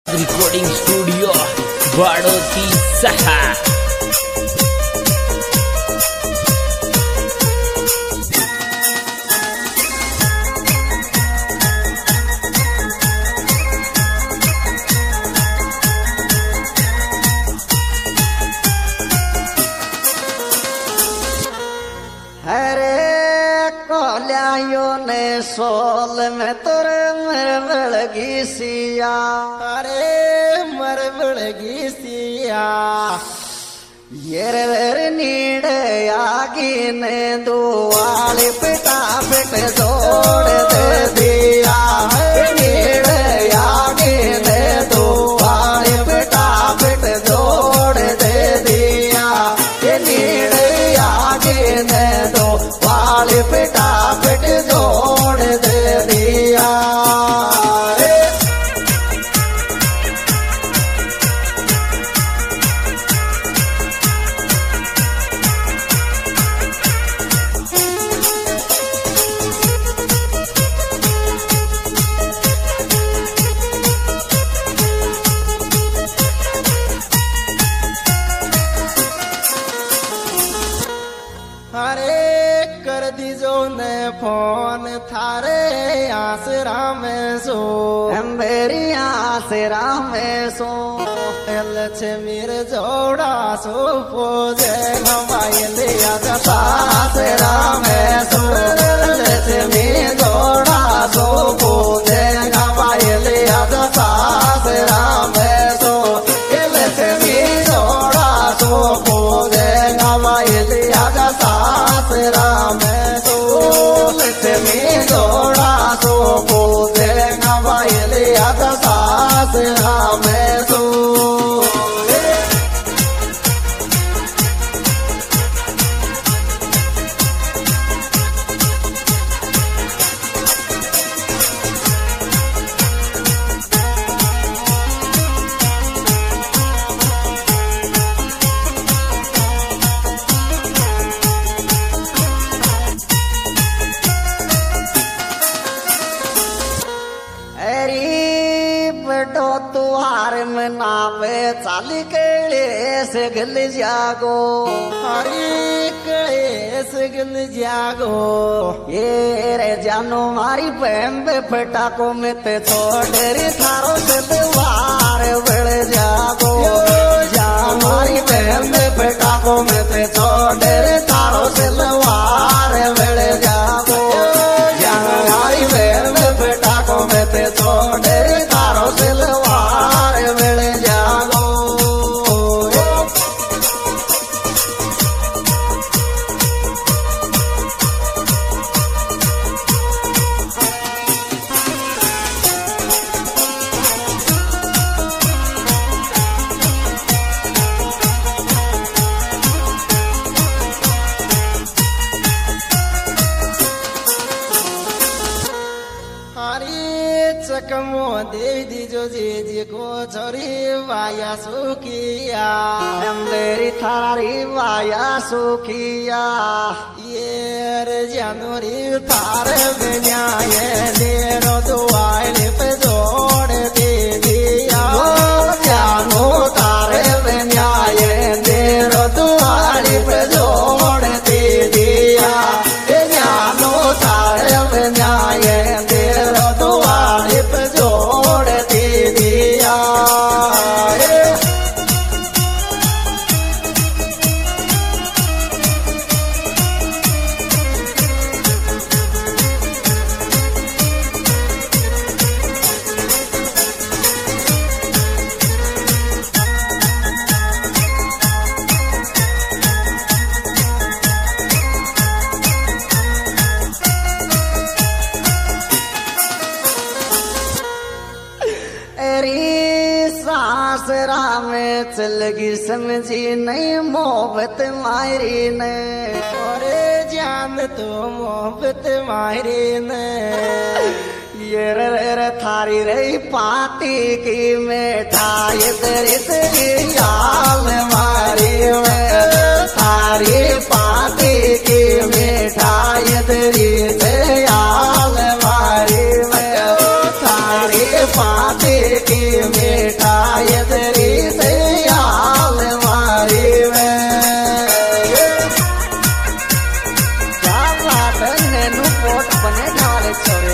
Recording studio बाड़ोती सहा। ने सोल में तुरे मरबड़गी सिया, अरे मरबड़गी सिया ये रे नीड़े आगी ने दुआली पिटा पिट जोड़ दे दिया। नीड़े आगी ने दुआली पिटा पिट जोड़ दे दिया। ये नीड़े आगी ने दुआली पिटा पिट जोड़ दे दिया। अरे कर दीजो ने फोन थारे आसरा में सो, मेरी आसरा में सो लक्ष्मीर जोड़ा सो पोजे हमारे लिया आसरा में सो लक्ष्मी जोड़ा सो पोजे हमारे लिया आसरा में सो लक्ष्मी जोड़ा सो पोजे हमारे लिया आसरा में सो लक्ष्मी जोड़ा सो पोजे हमारे लिया आसरा में सो। तुहार में नावे चाली केले से गल जागो, हरी कले से गल जागो। ये रे जानो मारी पैम्बे फटाको में ते छोड़े थारो से द्वार बढ़ जागो। जानो मारी पैम्बे फटाको में ते छोड़े थारो से द्वार बढ़ जागो। जानो मारी पैम्बे फटाको में ते छोड़े थारो से चकमो दे दीजो जी को छोरी वाया सुखिया, मेरी थारी वाया सुखिया। ये रे जानोरी थारे बेन्याय देरो दुआले पे जोड़ दे दिया। जानो थारे बेन्याय देरो दुआले पे जोड़ दे दिया। जानो थारे बेन्याय देरो दुआले पे जोड़ दे दिया। सासरा में चलगी समझी नहीं मोहब्बत मारी ने, अरे जान तो मोहब्बत मारी ने। ये रे थारी रही पाती की मिठाई तेरी तेरी याल मारी में। थारी पाती की मिठाई तेरी तेरी याल मारी में। थारी पाती की मिठाई થાય દરી છે હાલ મારી વે ક્યાં વાત નેનું પોટ બને ઢાલે છોરે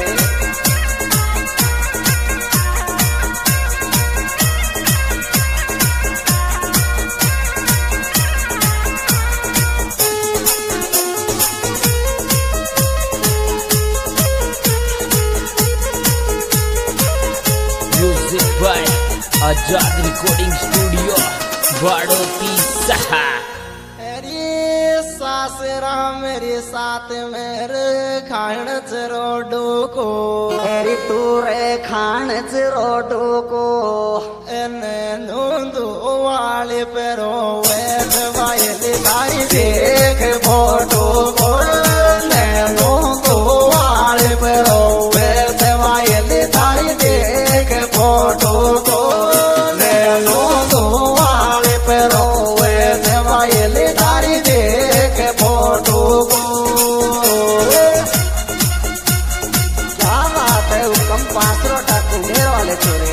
आजाद रिकॉर्डिंग स्टूडियो बाड़ोती सहा अरे सासरा मेरे साथ मेरे खाण रोडो को એરી તું રે ખાણ જ રોટો કો એને નોંધો વાળે પેરો વેદ વાયલે તારી દેખ ફોટો કો ને નોંધો વાળે પેરો વેદ વાયલે તારી દેખ ફોટો કો ને નોંધો વાળે પેરો વેદ વાયલે તારી દેખ ફોટો કો क्या बात है हुक्म 5 रोटा कुंडे वाले छोरे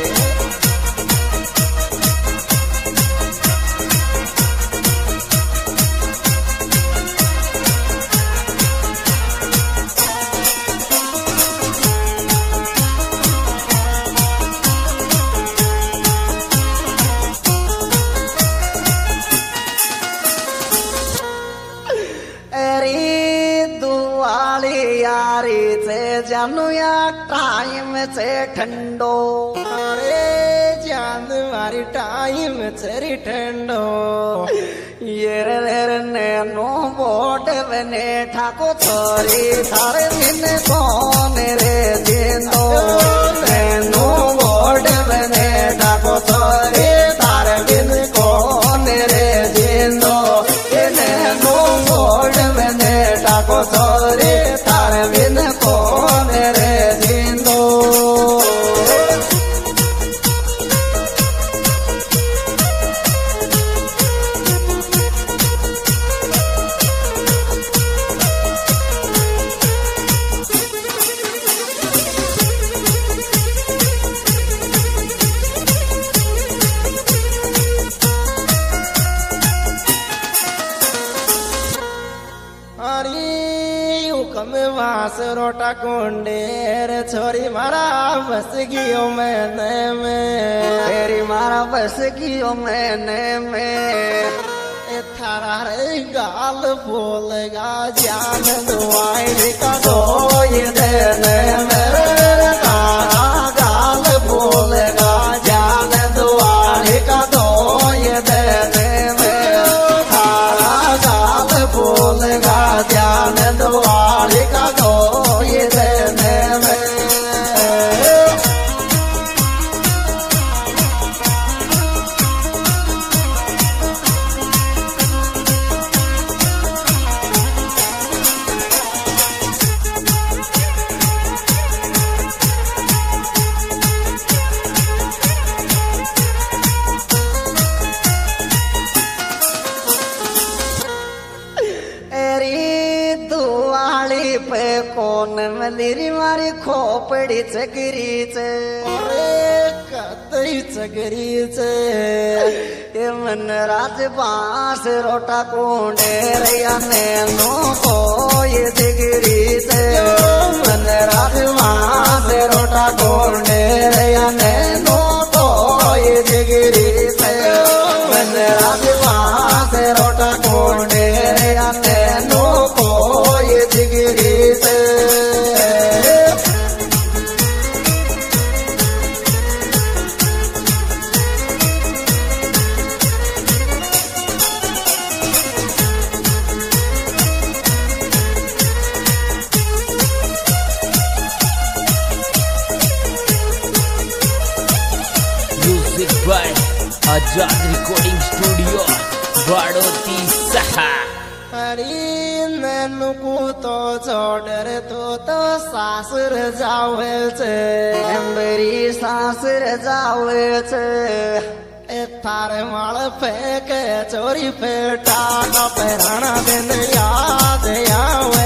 यारी से जानू या टाइम से ठंडो अरे जान मारी टाइम चरी ठंडो ये रे नो बोट बने ठाको छोरी थारे बिन कौन रे जिंदो नो बोट बने ठाको छोरी थारे बिन कौन रे जिंदो नो बोट बने ठाको छोरी थारे बिन कौन रे जिंदो हुक्म वास रोटा कुंडे रे छोरी मारा बस गियो मैंने में तेरी मारा बस गियो मैंने में थारा रे गाल बोलेगा जान दुआई का तो ये देने मेरे तारा गाल बोलेगा जान दुआई का तो ये देने में तारा गाल बोलेगा जान दुआई का तो ये देने में पे कौन मलेरी मारी खोपड़ी चकरी चे कतई चकरी चे ये मन राज बांस रोटा कुंडे रैया नो को ये जिगरी चे मन राज बांस रोटा कुंडे रैया नो को ये जिगरी चे मन राज बांस रोटा कुंडे रैया नो को ये जिगरी से music by Azad recording studio बाड़ोती सहा अरे नैनुकू तो छोड़र तो सासुर जावे छे मेरी सासुर जावे छे थारे माल फेंके चोरी फेटा का पहराना दिन याद आवे